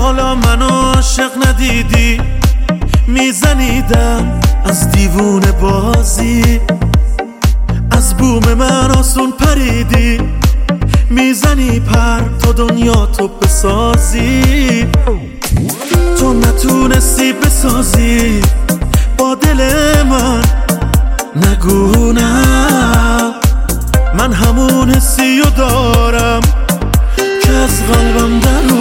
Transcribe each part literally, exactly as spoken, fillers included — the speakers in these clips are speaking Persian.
حالا منو عاشق ندیدی، میزنیدم از دیوونه بازی، از بوم من آسون پریدی، میزنی پر تا دنیا تو بسازی. تو نتونستی بسازی با دل من، نگو نه، من همون حسی رو دارم که از قلبم در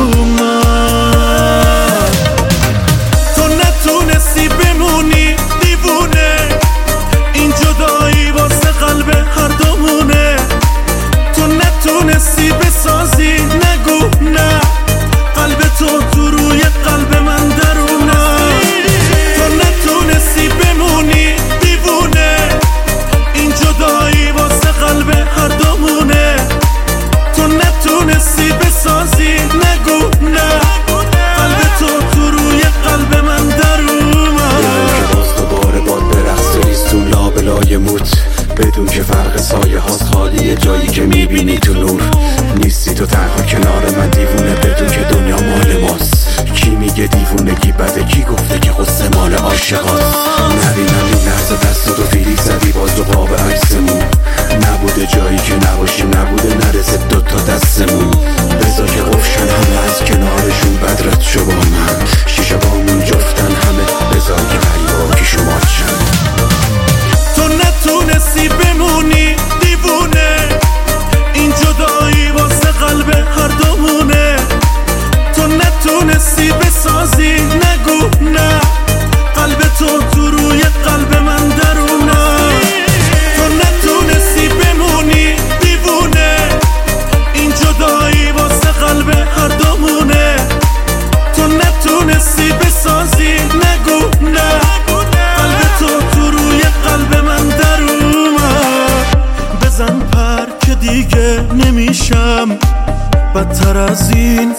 اومد. تو نتونستی بمونی دیوونه، این جدایی واسه قلب هر دومونه. تو نتونستی بسازی، نگو نه، قلب تو تو روی قلب من درونه. تو نتونستی بمونی دیوونه، این جدایی واسه قلب هر دومونه. تو نتونستی بسازی، نگو نه، قلب تو تو روی قلب من درونه. که باز دوباره باد برقص ریستون لابلای موت، بدون که فرق سایه هاست خالیه جایی که میبینی تو نور. نیستی تو تنها کنار من دیوونه، بدون که دنیا مال ماست. کی میگه دیوونگی بده، کی گفته که قصه مال عاشقاست؟ نبینم این لحظه دست تو فیلیک زدی باز دو قاب عکسمون. نبوده جایی که نباشیم، نبوده نرسه دوتا دستمون. بذار که قفشن همه از کنارشون بدرت شو با من، شیشه بامون جفتن همه، بذار که غریبا کی شما چند. تو نتونستی بمونی دیوونه، این جدایی واسه قلب هر دومونه. تو نتونستی بسازی، نگو نه، قلب تو تو روی قلب من درونه. تو نتونستی بمونی دیوونه، این جدایی واسه قلب هر دومونه. تو نتونستی بسازی، نگو نه، قلب تو تو روی قلب من درونه. بزن پر که دیگه نمیشم بدتر از این،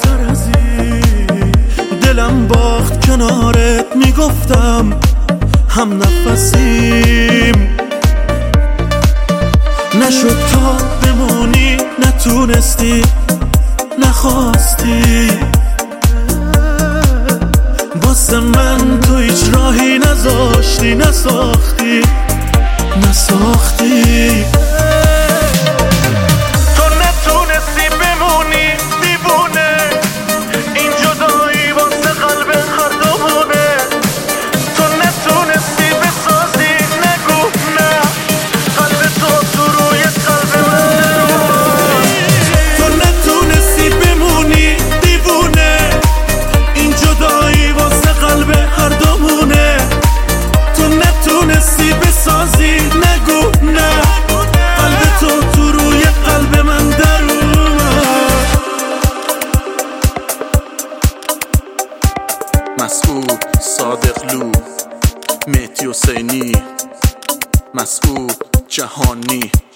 دلم باخت کنارت، میگفتم هم نفسیم. نشد تا بمونی، نتونستی، نخواستی. واسه من تو هیچ راهی نذاشتی، نساختی نساختی. تو نتونستی بمونی دیوونه، این جدایی واسه قلب هر دومونه. تو نتونستی بسازی، نگو نه، قلب تو تو روی قلب من درونه. تو نتونستی بمونی دیوونه، این جدایی واسه قلب هر دومونه. تو نتونستی بسازی، نگو نه، قلب تو تو روی قلب من درونه. مسعود صادقلو، مهدی حسینی، مسعود جهانی.